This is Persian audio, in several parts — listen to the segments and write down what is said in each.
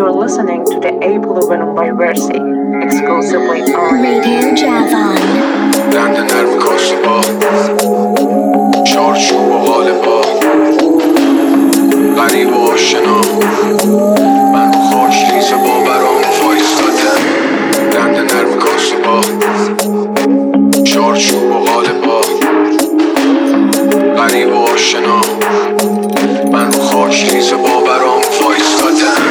You're listening to the April Venom by Versi, exclusively on Radio Javon. دند نرم کاشی با چارچوب و غالبا غریب و آشنا من رو خاک ریز باورام فایستادم. دند نرم کاشی با چارچوب و غالبا غریب و آشنا من رو خاک ریز باورام فایستادم.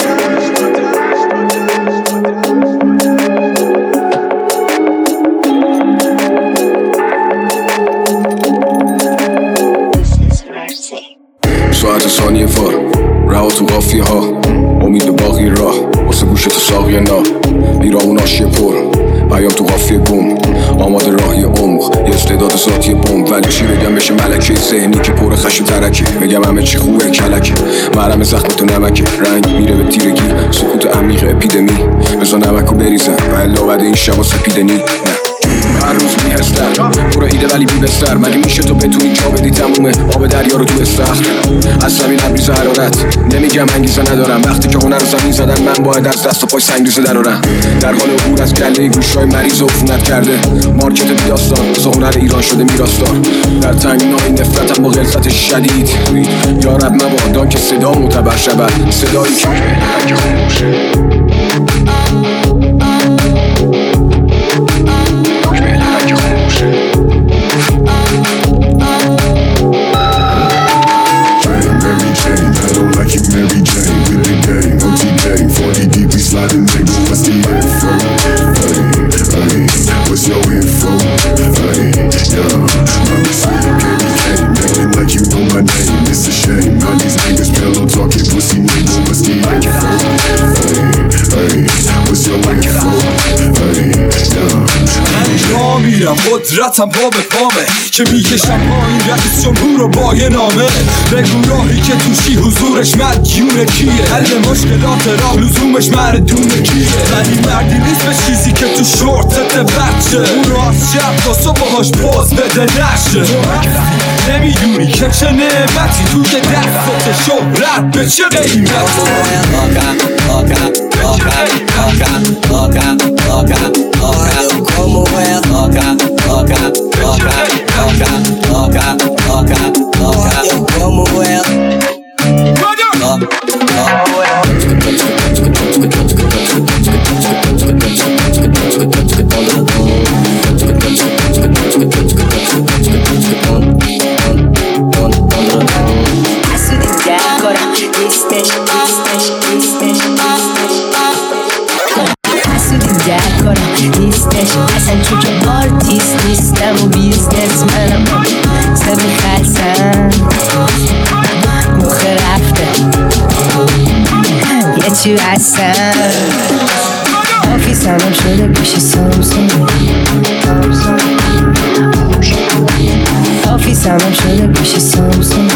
ساعت ثانیه فار رها تو قافیه ها امید به باقی راه واسه گوشه تو ساقیه نا بیرامون آشیه پر پیام تو قافیه گم آماده راهی عمق یه استعداد ذاتی بمب ولی چی بگم بشه ملکه ذهنی که پر خش و ترکه بگم همه چی خوبه کلکه مرهم زخم تو نمکه رنگ میره به تیرگی سکوت عمیق اپیدمی بزا نمکو بریزم و الا بعد این شبا سپیده نی هر روز میهستر برو ایده ولی بی بستر مگه میشه تو بتونی جا بدی تمومه آب دریا رو تو استخر از زمین لبریز حرارت نمیگم انگیزه ندارم وقتی که هنر رو زمین زدن من باید از دست و پای سنگریزه درارم در حال عبور از گله گوشای مریض و عفونت کرده مارکت بی داستان از هنر ایران شده میراثدار در تنگنای نفرتم با غلظت شدید یا رب مبادا که صدا معتبر شود صدایی که خاموشه sliding nigga, what's the info? Hey, what's your info? Hey, yeah, I'm sweet baby Kane, acting like you know my name. It's a shame, all these niggas pillow talking pussy nigga, what's the info? Hey, what's your info? Hey, yeah. راه میرم قدرتم پا به پامه که میکشم پایین رئیس جمهور رو با یه نامه بگو راهی که توشی حضورش مدیونه کیه حل مشکلات راه لزومش مردونه کیه ولی مردی نیست به چیزی که تو شورتت بچه اون رو از شب تا صبحاش باز بده نشه نمیدونی که چه نعمتی توی دستت شهرت به چه قیمت como es oca, oca, oca, oca, oca, oca, oca, como es اصلا تو که آرتیست نیستم و بیزنس منم سبی خلصم مخه رفته یه چی هستم آفیسم شده پیش سامسونگ آفیسم شده پیش سامسونگ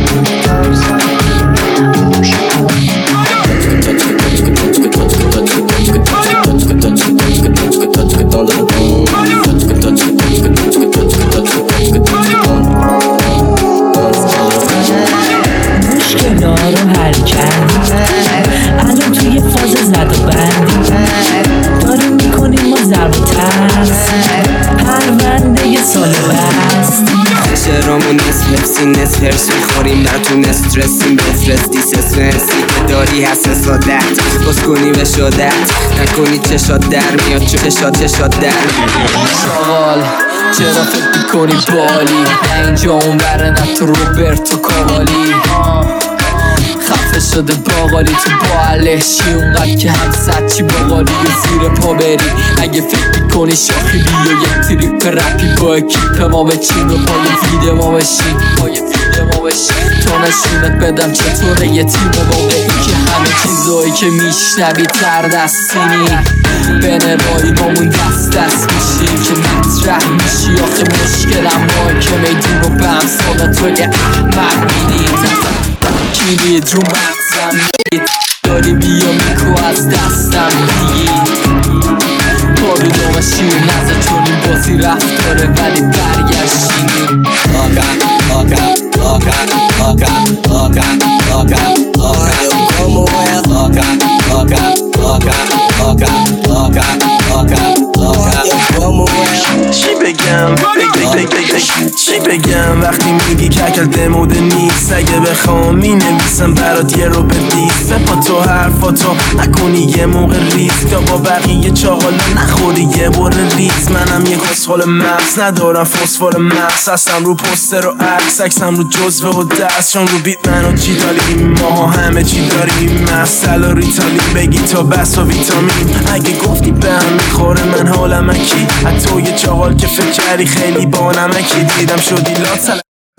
مشکلا رو حل کرد الان توی فاز زد و بند داریم میکنیم ما ضرب و ترس پرونده سال بست شرامون نصف نصف هرس میخوریم در تو استرسیم بفرستی سس هرسی که داری هست سادت باز کنی به شادت نکنی چشات در میاد چشات در سوال چرا فکر میکنی بالی نه اینجا اون بره نه تو روبرتو کاوالی خفه شده باقالی تو بالشی اونقدر که همسد چی باقالی و زیر پا بری اگه فکر میکنی شاخی بیا یک تریپ رپی با اکیپ ما بچین و پای فید ما بشین تا نشونت بدم چطوره یه تیم واقعی که همه چیزایی که میشنوی تر دستینی بین رایی بامون دست میشیم که مطرح میشی آخه مشکلم ما که میدون رو به همسال توی احمد میدید کلید رو مغزم میدید داری بیا میکو از دستم میگید پارو دامشی و نزد چون این بازی رفت داره ولی برگشتیم como es بگم چی بگم وقتی میگی ککل دموده نیست اگه بخوام مینویسم برات یه رو بدیز بپا تو حرفاتو نکنی یه موقع ریز تا با بقیه چاقالا نخوری یه بره ریز منم یه کسخل مغز ندارم فسفر مغز هستم رو پوستر و عکس عکسم رو جزوه و دستشون رو بیت من و چی داریم ماها همه چی داریم مسئله و ریتالین بگی تا بس و ویتامین اگه گفتی به هم میخوره من حالم اکی حتی یه چاقال که فکر کردی خیلی با نمکی دیدم شدی لاتل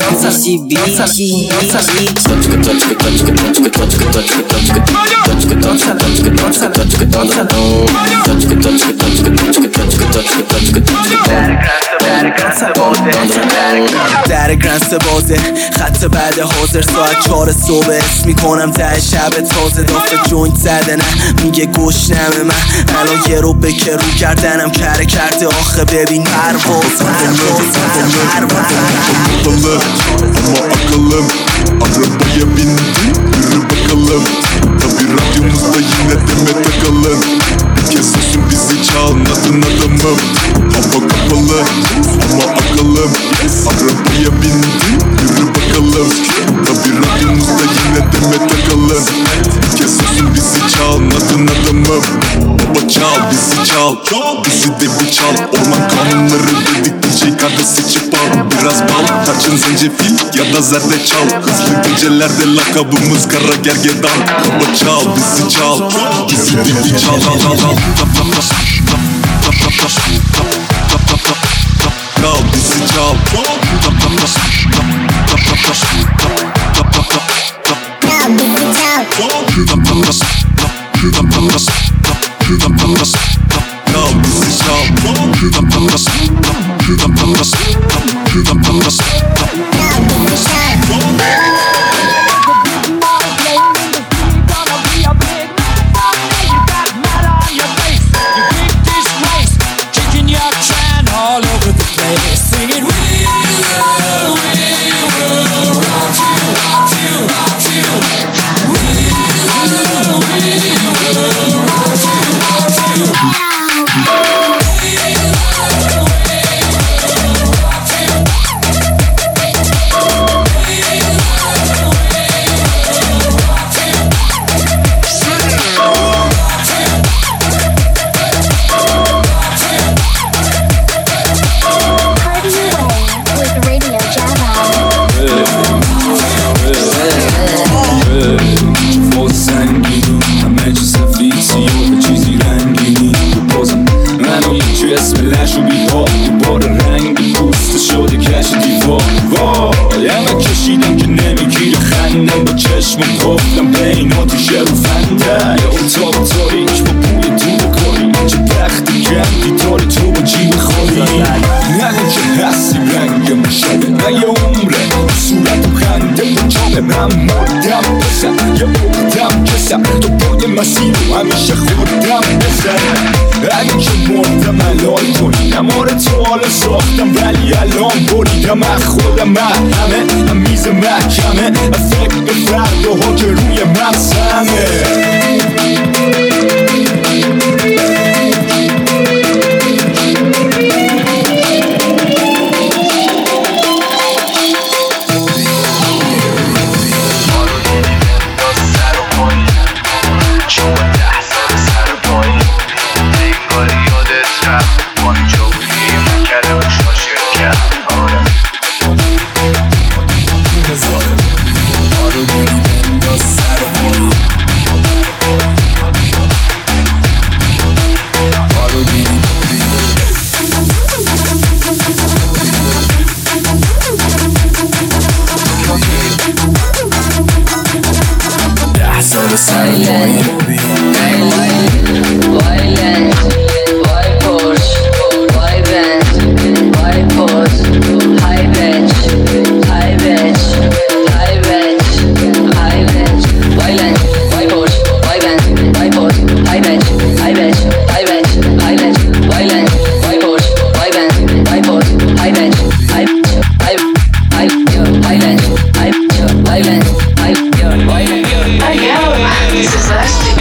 در گرنس بازه خط بعد حاضر ساعت 4 صبح اسم میکنم ته شب تازه دافت جوینت زده نه میگه گوش نمه من الان یه رو بکر رو کردنم کره کرده آخه ببین پرواز ama akalım arabaya bindi yürü bakalım tabi radyomuzda yine deme takalım bir kez susun bizi çalmadın adamım hava kapalı ama akalım arabaya bindi yürü bakalım tabi radyomuzda yine deme takalım bir kez susun bizi çalmadın adamım baba çal bizi çal bizi de bir çal orman kanunları dedik DJ karda seçip al biraz bal tarçın zencefil ya da zerdeçal hızlı gecelerde lakabımız kara gergedan baba çal bizi çal bizi de bir çal çal bizi çal گفتم به این آتیشه رو فنده یا اتاق تاریک با پول دور کاری چه بختی کردی داره تو با جیب خالی نگو که هستی رنگ مشابه من یه عمره صورت و خنده با جامه من مردم بزن یه اقدم کسم تو باید مسیر رو همیشه خوردم بزن اگه که مردم الان کنی نماره تو حالا ساختم ولی الان بریدم از خودم من همه هم میز محکمه از فکر به فرداها که روی مغزمه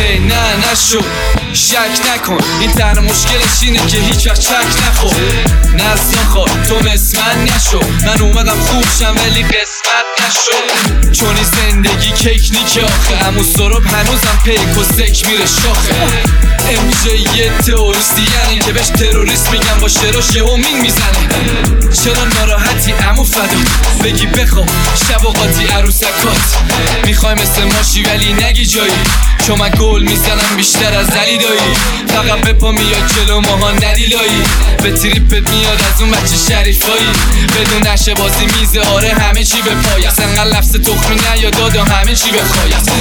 شک نکن این تنها مشکلش اینه که هیچ وقت چک نخور نزدان خواه تو مثل من نشو. من اومدم خوب شم ولی قسمت نشو. چونی زندگی کیک نیکه آخه همون سراب هنوزم پیک و سک میره شاخه. MJ یه تروریستی یعنی که بهش تروریست میگم با شراش یه همین میزنه. چرا ناراحتی عمو فدا بگی بخوام شب و قاطی عروسکات. میخوای مثل ماشی ولی نگی جایی چون من گل میزنم بیشتر از علی دایی. فقط بپا میاد جلو ماها ندیلایی به تریپت میاد از اون بچه شریفایی. بدون نشه بازی میزه آره همه چی به پای است. انقدر لفظ تخمی نیاد دادا همه چی به خواهی است.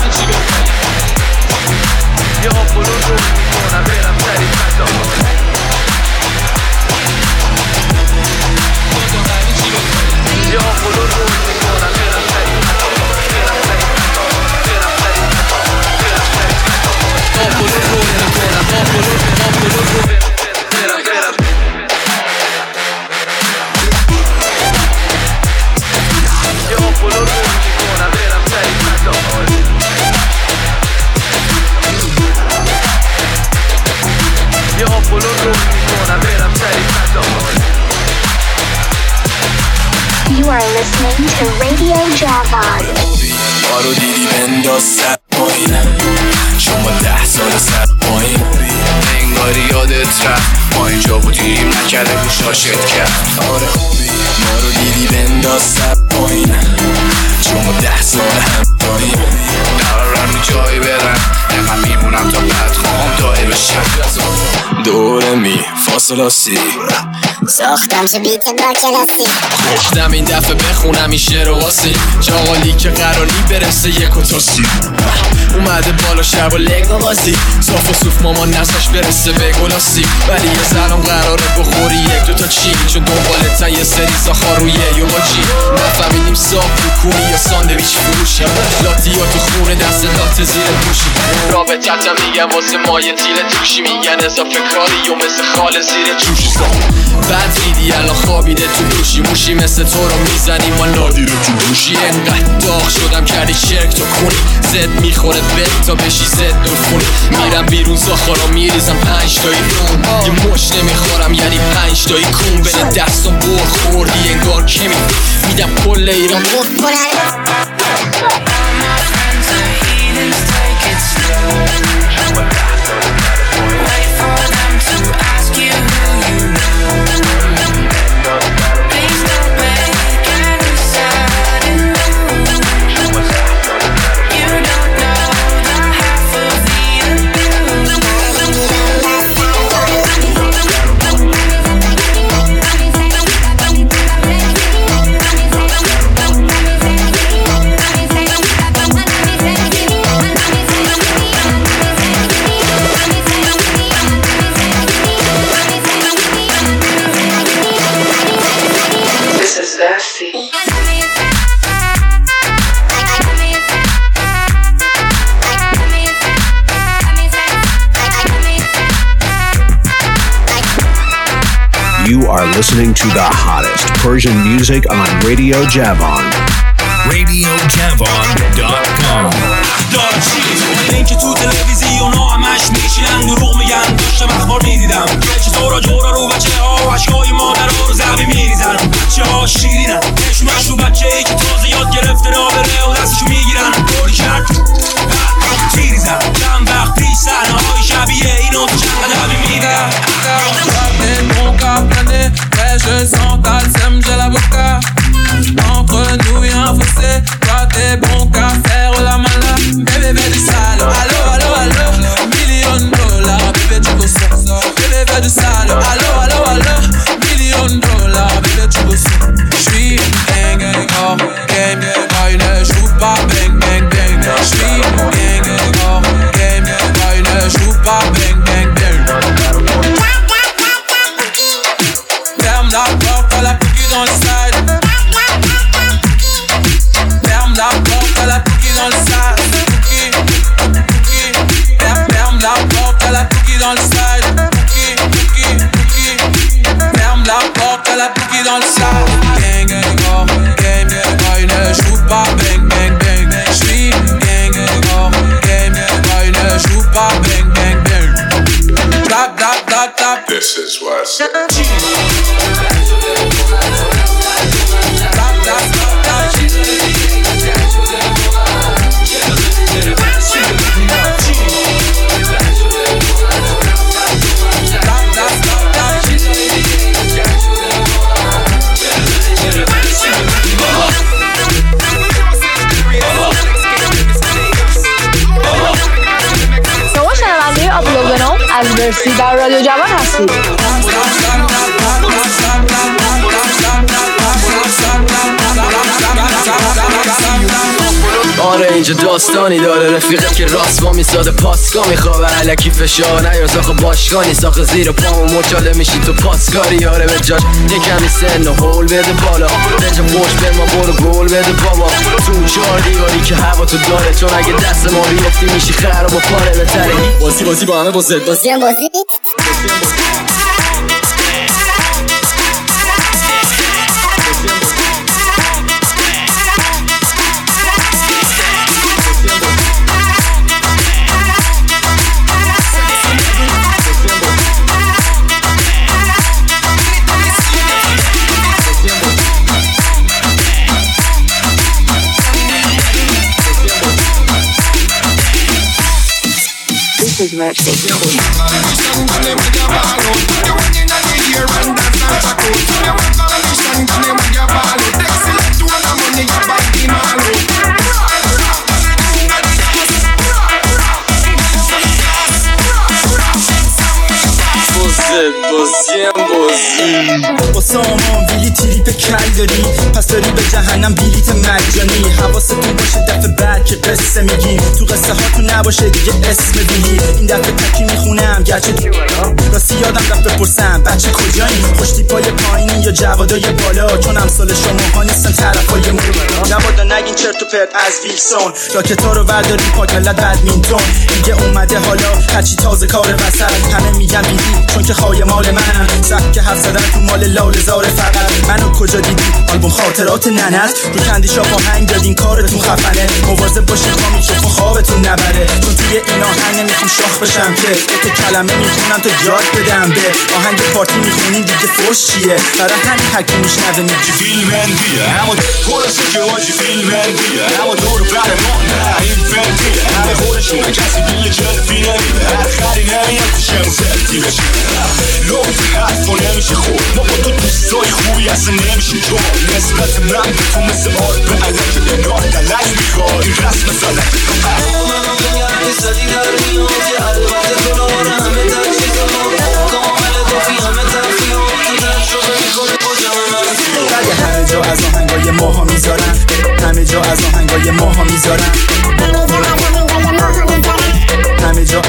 یه آپولو رو میکنم برم سری فتا. یه آپولو رو میکنم برم سری فتا. آپولو رو میکنم آپولو رو برم. یه آپولو رو میکنم برم سری فتا. یه آپولو رو میکنم برم سری فتا. You are listening to Radio Javon. ما رو دیدی بنداز سر پایین شما 10 سال سر پایین انگاری یادت رفت ما اینجا بودیم نکرده گوشاشت کرد. آره ما رو دیدی بنداز سر پایین شما 10 سال هم پایین قرارم جایی برم نقم میمونم تا بعد خواهم دایی بشم. دوره می فاصله سی ساختم چه بیت با کلاسی. گفتم این دفعه بخونم این شعر و واسی جاغالی که قراری برسه یک و تاسی. اومده بالا شب و لگا بازی صاف و صوف مامان نساش برسه به گلاسی. ولی یه زنم قراره بخوری یک دو تا چی چون دنبالتن یه سری ساخارویه یا با چی. نفهمیدیم صاف بکنی یا ساندویچ فروشی لاتی یا تو خونه دست لات زیر پوشی. رابطتم میگم واسه مایه تیره توشی میگن اضافه کاری و مثل خال زیر جوشی. بعد دیدی الان خوابیده تو دوشی موشی مثل تو رو میزنی ما نادی رو تو دوشی. انقدر داغ شدم کردی شرک تو کنی زد میخوره بد تا بشی زد دور خونی. میرم بیرون زاخارا میریزم 5 تایی نون یه مش نمیخورم یعنی 5 تایی کون. بده دستم بر خوردی انگار کمی میدم کل ایران بود کنن. You are listening to the hottest Persian music on Radio Javon. RadioJavon.com. این که تو تلویزیون ها همش میشینن دروغ میگن داشتم اخبار میدیدم چطورا جورا رو بچه ها و عشقای مادر ها رو زمین میریزن. بچه ها شیرینن نشونش رو بچه ای که تازه یاد گرفته را بره و دستشو میگیرن باری کرد تیریزن. چند وقت پیش صحنه های شبیه اینو تو چند قدمی میدن. Je sens ta sème, j'ai la boca. Entre nous y'a un fossé. Toi t'es bon qu'à faire la mala. Bébé fais du sale. Allo, allo, allo. $1,000,000. Bébé tu bosses. Bébé fais du sale. Allo, allo, allo. $1,000,000. Bébé tu bosses. J'suis un gang hors game. Pas une chou. مرسی. در رادیو جوان هستید. آره اینجا داستانی داره، رفیقت که راست با میساده پاسگاه میخوابه علکی فشار نیار ساخه باشگانی ساخه زیر پامو مچاله میشی تو پاسکاری. آره به جاش یکمی سن و هول بده بالا رنجا پشت به ما برو گل بده بابا تو اون چهار دیواری که هوا تو داره، چون اگه دست ما بیفتی میشی خراب و پاره بتره. بازی با همه بازی هم بازی This is Mercy. با سامان ویلی تریپ کل داری، پس داری به جهنم بلیت مجانی. حواستون باشه دفعه بعد که قصه میگیم، تو قصه ها تو نباشه دیگه اسم بیلی. این دفعه تکی میخونم گرچه راستی یادم رفت بپرسم بچه کجایی، خوشتیپای پایینی یا جوادای بالا، چون امثال شماها نیستن طرفای مورد. جوادا نگین چرت و پرت از ویلسون، راکتا رو برداری پاک ملت بدمینتون. دیگه اومده حالا هرچی تازه کار وسط، همه میگن بیلی چون که خواهی مال منم. سبک حرف زدن تو مال لاله زاره فقط. منو کجا دیدی آلبوم خاطرات ننت، رو کندیشا آهنگ دادین کارتون خفنه. مواظب باشین خامی چون خوابتون نبره، چون توی این آهنگ نمیخوام شاخ بشم که یک کلمه میخونم تا یاد بدم به آهنگ پارتی میخونین دیگه فوش چیه. برای همین حکی میشنوه میگی فیلمندیه همون خودشه که واجی فیلمندیه همون دور بر ما نه این فندیه همه خودشونه کسی بیل جلفی نمیده هر خری نمیاد تو شم زلتی بشه لوت حرف و نمیشه خوب ما با تو دوستای خوبی اصلا نمیشه جو نسبت من به تو مثل آرد به علک نگاه دلک میخواد این رسم سالک منو بگم که سادی در میاد که البته تو ناره همه تجیزا کامل دافی همه تفیاد تو در شده میکنه کجا من همه جا از آهنگای ماها میذارن، همه جا از آهنگای ماها میذارن، همه جا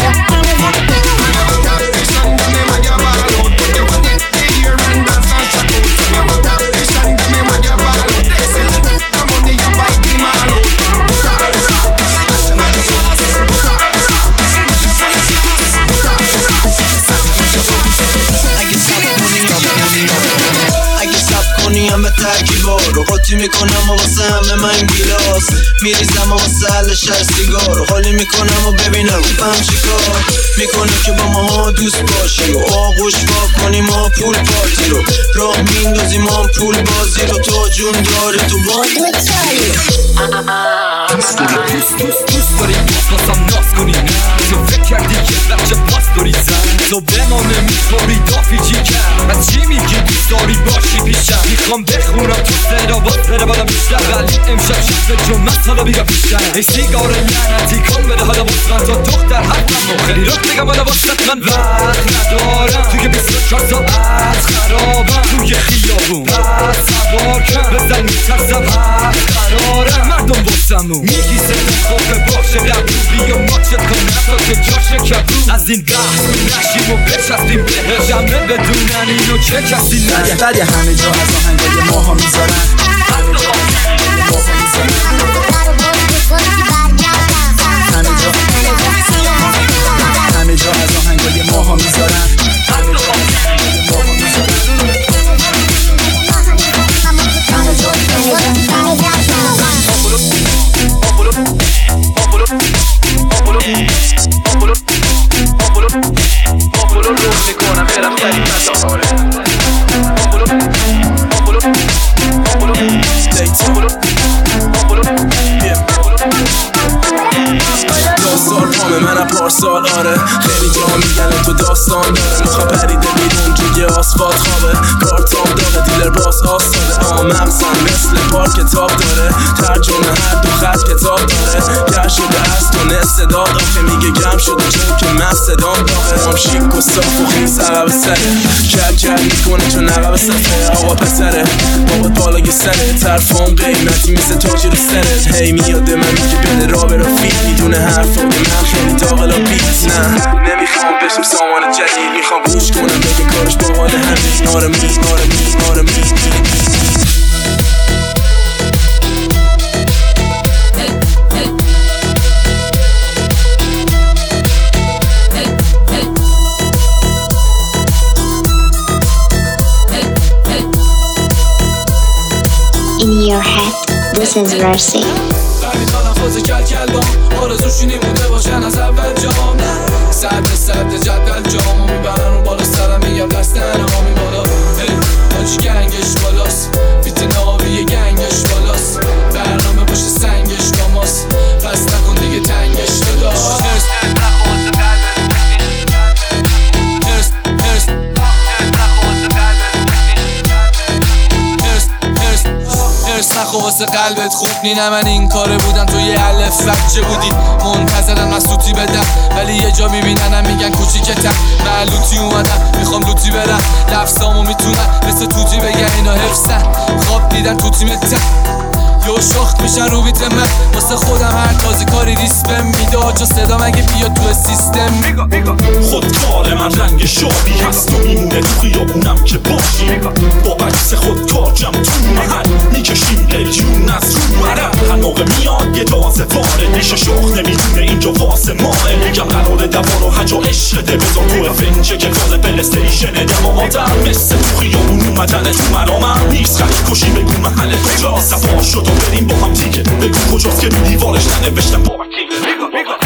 همه ترکیبا رو قاطی میکنم و واسه همه من گیلاس میریزم و واسه حل شهر سیگار خالی میکنم و ببینم فهم چیکار میکنه که با ما دوست باشی و آغوش با کنیم و پول پارتی رو راه میندازیم ما پول بازی رو تو جون داری تو با دوست داری باسم ناز کنی نه تو فکر کردی که بچه پاس داری زن تو به ما نمیخوری دافی چی کرد از چی میگی دوست داری باشی پیشم میخوام بخونم تو صدا باز بره بالا بیشتر ولی امشب شب جمعت حالا بیگم بیشتر ای سیگار لعنتی کن بده حالا بسرن تا دختر حتم خیلی رخ بگم حالا واسط من وقت ندارم توی 24 ساعت خرابم توی خیابون بس سوار کن بزن میترسم حق قرارم مردم بسمون میگی سنم خوبه باشه قبول بیا ماچت کن نفتا که جاش کبود از این بحث نشیم و بچستیم بهش همه بدونن اینو چه کسی نگه بعد همه جا از آهنگای ماها میذارن، همه جا همه جا از آهنگای ماها میذارن، همه جا میکنم برم مغزم مثل بار کتاب داره، ترجمه هر دو خط کتاب داره. گر شده از تو نصد داغم که میگه گم شده چون که من صدام داغه. هم شیک و صاف و خیس عقب سره، کرد میکنه چون عقب سفره. آقا پسره بابات بالای سره، طرفام قیمتی مثل تاج رو سرت. هی میاد من میگه بده را به رفیق، میدونه حرفای من خیلی داغلا بیت. نه نمیخوام بشم سامان جدید، میخوام گوش کنم بگه کارش باحال همین. آرمی آرمی آرمی In your head, this is Mercy. آرزوشی نیمونده باشن از اول جام، صد جدول جامو میبرن اون بالا سرم میگم دست نرامی بالا. حاجی گنگش بالاست، بیت ناوی گنگش بالاست، برنامه باشه سنگش با ماست، پس نکن دیگه تنگش داداش. نخو واسه قلبت خوب نینه. من این کاره بودم تو یه الف وجه بودی، منتظرم مسلوطی بدم ولی یه جا میبیننم میگن کوچیکتم. من لوتی اومدم میخوام لوتی برم، لفظامو میتونم مثل توتی بگن اینا حفظن. خواب دیدن تو تیمتم یا شاخت میشن رو بیت من. واسه خودم هر تازه کاری ریس بهم میداد، چون صدا مگه بیاد تو سیستم. خودکار من رنگ شادی هست و میمونه تو خیابونم که باشی. با عکس خودکار جمع تو محل میکشیم قلیون از رو مرم. هنوقه میاد یه تازه وارد میشه، شاخ نمیدونه اینجا واسه ماه. میگم قرار دوار و حجا عشقته، بذار تو فنجه که کاز پلستیشنه. دماغاتم مثل تو خیابون اومدن تو مرامم نیست. خط کشی بگو محل کجاست، صفا شد و بریم با هم دیگه. بگو کجاست که رو دیوارش ننوشتم بابا کیگه.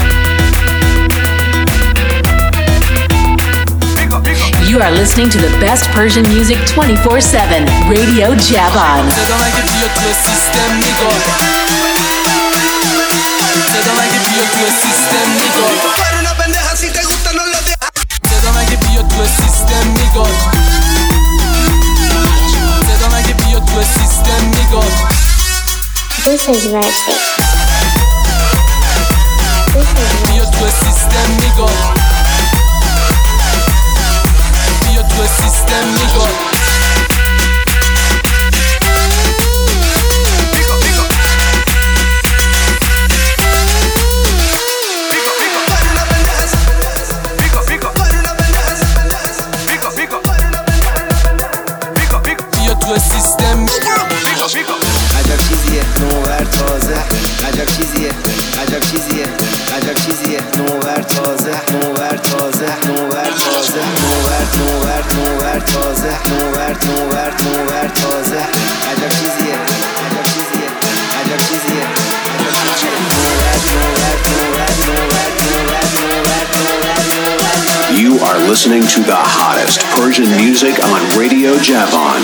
You are listening to the best Persian music 24/7. Radio Javan. صدا مگه بیاد تو سیستم نگاه، صدا مگه بیاد تو سیستم نگاه، صدا مگه بیاد تو سیستم نگاه، صدا مگه بیاد تو سیستم نگاه. This is Mercy. بیاد تو سیستم نگاه، بیاد تو سیستم نگاه. بیاد تو سیستم عجب چیزیه نوور تازه، عجب چیزیه عجب چیزیه عجب چیزیه نوور تازه، نوور تازه، نوور تازه، نوور تازه، نوور تازه. عجب چیزیه عجب چیزیه عجب چیزیه You are listening to the hottest Persian music on Radio Javan.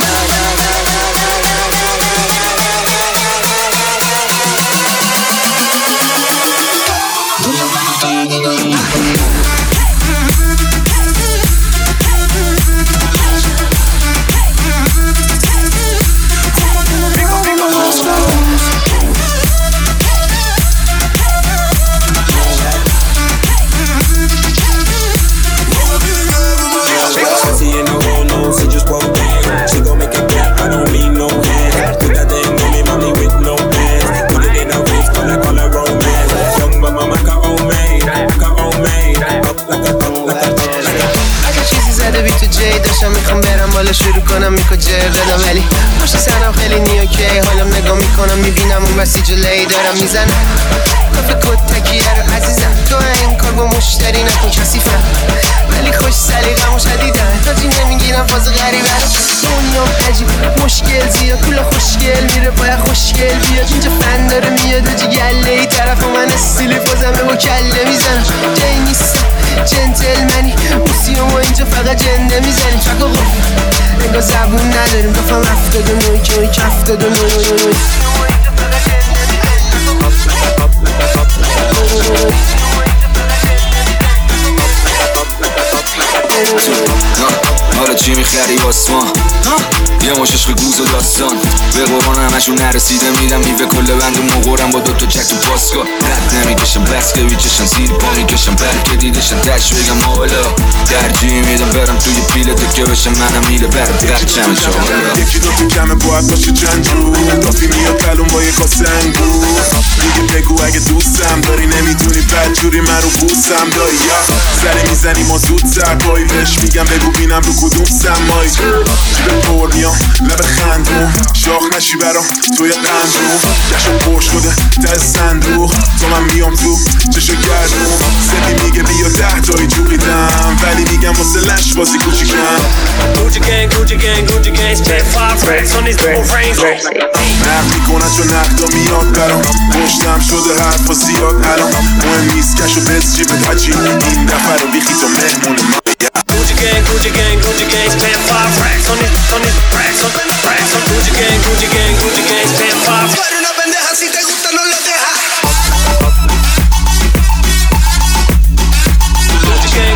شروع کنم میکو جر دادم ولی پشت سرم خیلی نیوکی. حالا نگاه میکنم میبینم اون بسی جلوی دارم میزنم کافه کد تکیه رو عزیزم. تو این کار با مشتری نکن کسیفم ولی خوش سلیقه‌مو شدیدن. تاجی نمیگیرم فاز غریبه رو دنیام عجیب مشکل زیاد کولا خوشگل میره باید خوشگل بیاد. اینجا فن داره میاد و گله ای طرف من استیلی فازمه با کله میزنم. جایی نیستم جنتلمنی موسیوم و اینجا فقط جنده میزنیم. فقط انگار زبون نداریم کافم 79 که اوی کف 79 حالا چی میخری واسه ما یه مش عشق گوز و داستان به قرآن همشون نرسیده میدم میوه کل بند و مقرم با دوتا چک تو پاسکا رد نمیکشم بس که بیچشن زیر پا میکشم بلکه دیدشن دش بگم مالا درجی میدم برم توی پیله تکه بشم منم میله برم برچم چالا یکی دو تو کمه باید باشه چند رو کافی میاد کلون با یک سنگو دیگه بگو اگه دوستم داری نمیتونی بدجوری من رو بوسم دایی سری میزنی ما زود سرپایی بهش میگم بگو بینم رو کدوم سمایی جیب پر میام لب خندون شاخ نشی برام توی قندون جشن پر شده در صندوق تو من میام تو چشو گردون سدی میگه بیا 10 تایی جوقیدم ولی میگم واسه لش بازی کوچیکم Gucci gang, Gucci gang, Gucci gang, spent 5 racks on these double frames. نقد میکنن چون نقدا میاد برام پشتم شده حرفا زیاد الان مهم نیست کشو بز جیبت حجی این دفعه رو بیخی تو مهمون من Gucci gang, Gucci gang, Gucci gang, spent 5 racks on these racks on Gucci gang, Gucci gang, Gucci gang, spent 5. Tú eres una pendeja, si te gusta no lo dejas. Gucci gang.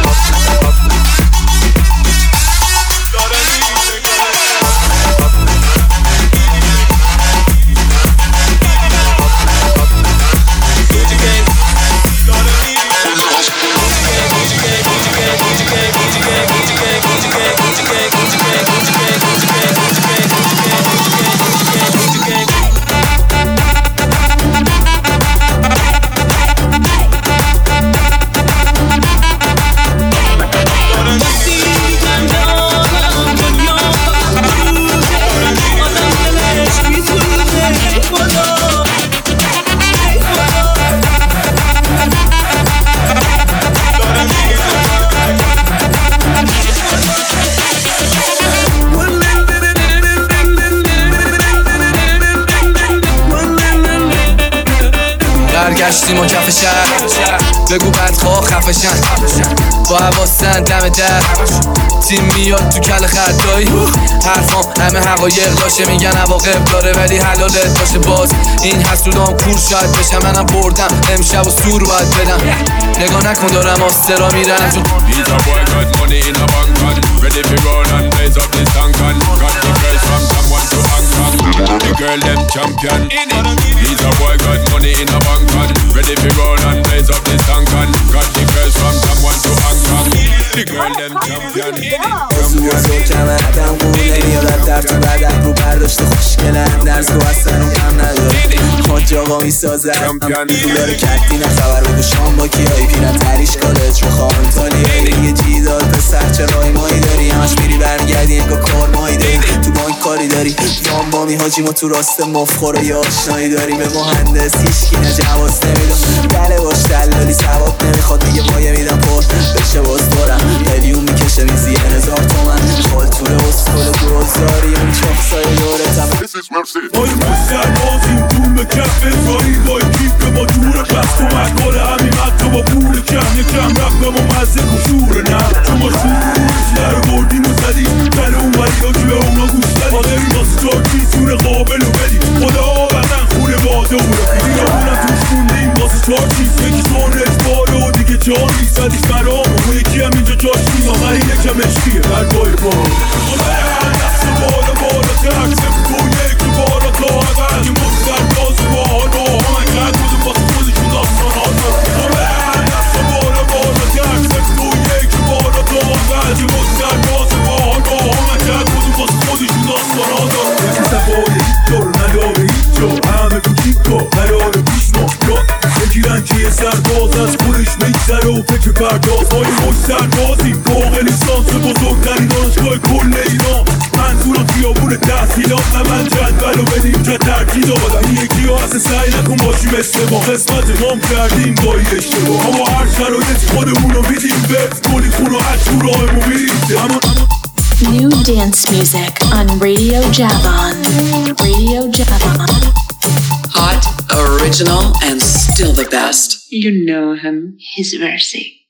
برگشتیم و کف شهر بگو بدخواه خفشن با حواسن دم در تیم میاد تو کل خطایی حرفام همه حقایق داشته میگن عواقب داره ولی حلالت باشه باز این حسودام کور شاید بشم منم بردم امشب و سور باید بدم نگاه نکن دارم آسترا میرم چون He's a boy got money in a bank on ready for roll and blaze up this tank on got the girls from someone to Hong the girl them champion He's a boy got money in a bank on ready for roll and blaze up this tank on got the girls from someone to Hong the girl them champion موضوع کمه عدم قونه میادت در تو بدن رو برداشته خوشگلم درس و اصلا اون کم نداره خاج آقا میسازم تو داره کردی نخبر بگو شام با کیایی پیرن تریش کالج رو خواهم ایتالیایی یه جی داد پسر چه رای مایی داری همش میری برگردی انگاه کار مایی داری تو بانک کاری داری یام بامی حاجی ما تو راست مفخور یا آشنایی داری به مهندس هیچکی نه جواز نمیدم بله باش دلالی ثواب نمیخواد میگه مایه میدم پر بشه باز دارم میلیون میکشه میزی 1000 تومن خالتور اسکل دوزاری اون چاقسای دورتم بای مستر بازیم دون به کف زاری بای کیف با دور پس کمک کار همین حتی با پول کم یکم رفتم و مزه کشور نه چون ما شورش در بردیم و زدیم کل اون وری ها که به اونا گوش دادیم مادری واسه چارکی سور قابل و بدیم خدا بدن خونه باده و رفیدی یا اونم توش خوندیم واسه چارکی یکی سونش باله و دیگه جان نیستدیش برام و یکی هم اینجا جاش نیم آخر این یکم اشکیه در بای بار نفس بالا بالا ترسم تو یک بالا تا اول یه مستر باز با حالا همه کرد بودم واسه خودشون داستان حالا نفس بالا بالا ترسم تو یک بالا تا اول یه مستر باز با حالا همه کرد بودم واسه خودشون داستان حالا یکی سفای هیچ جا رو نداره هیچ جا همه تو کیکا قراره پیش ما یکی رنگی سرباز از خودش میگذره و فکر پرداز های مستر بازی فوق لیسانس بزرگترین دانشگاه کل ایران منظورم خیابون تحصیلات نه من جدول و بدیم که ترکی دادم این یکی ها اصلا سعی نکن باشیم اشتباه قسمت مام کردیم با این اشتباه اما هر شرایطی خودمون رو میدیم بفت کنی خون و هر تو راهمون میریم New dance music on Radio Javon. Radio Javon. Hot, original, and still the best. You know him, his Versi.